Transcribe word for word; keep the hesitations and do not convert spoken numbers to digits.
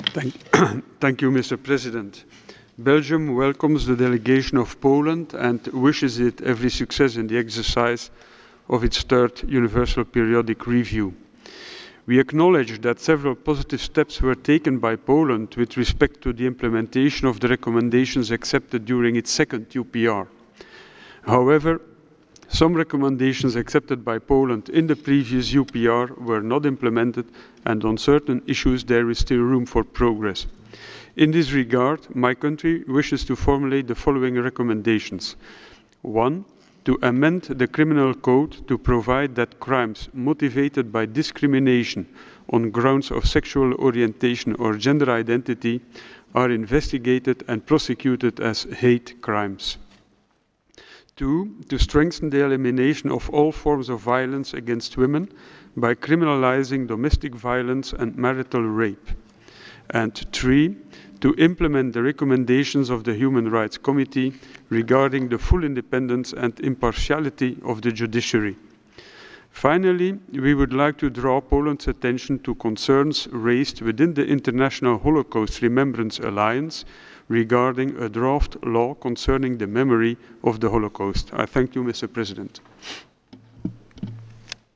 Thank, thank you, Mister President. Belgium welcomes the delegation of Poland and wishes it every success in the exercise of its third Universal Periodic Review. We acknowledge that several positive steps were taken by Poland with respect to the implementation of the recommendations accepted during its second U P R. However, some recommendations accepted by Poland in the previous U P R were not implemented, and on certain issues there is still room for progress. In this regard, my country wishes to formulate the following recommendations. One, to amend the criminal code to provide that crimes motivated by discrimination on grounds of sexual orientation or gender identity are investigated and prosecuted as hate crimes. Two, to strengthen the elimination of all forms of violence against women by criminalizing domestic violence and marital rape. And three, to implement the recommendations of the Human Rights Committee regarding the full independence and impartiality of the judiciary. Finally, we would like to draw Poland's attention to concerns raised within the International Holocaust Remembrance Alliance regarding a draft law concerning the memory of the Holocaust. I thank you, Mister President.